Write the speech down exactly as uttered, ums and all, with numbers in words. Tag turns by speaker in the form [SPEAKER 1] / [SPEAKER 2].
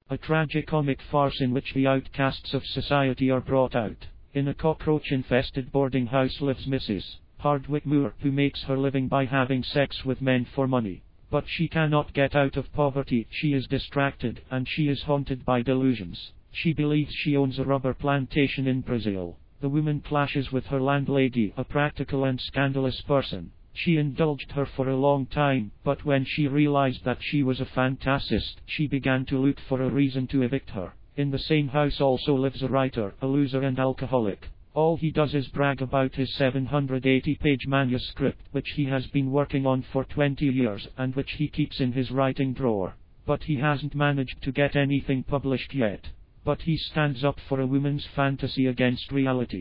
[SPEAKER 1] a tragicomic farce in which the outcasts of society are brought out. In a cockroach-infested boarding house lives Missus Hardwick Moore, who makes her living by having sex with men for money. But she cannot get out of poverty, she is distracted, and she is haunted by delusions. She believes she owns a rubber plantation in Brazil. The woman clashes with her landlady, a practical and scandalous person. She indulged her for a long time, but when she realized that she was a fantasist, she began to look for a reason to evict her. In the same house also lives a writer, a loser and alcoholic. All he does is brag about his seven hundred eighty page manuscript, which he has been working on for twenty years, and which he keeps in his writing drawer. But he hasn't managed to get anything published yet. But he stands up for a woman's fantasy against reality.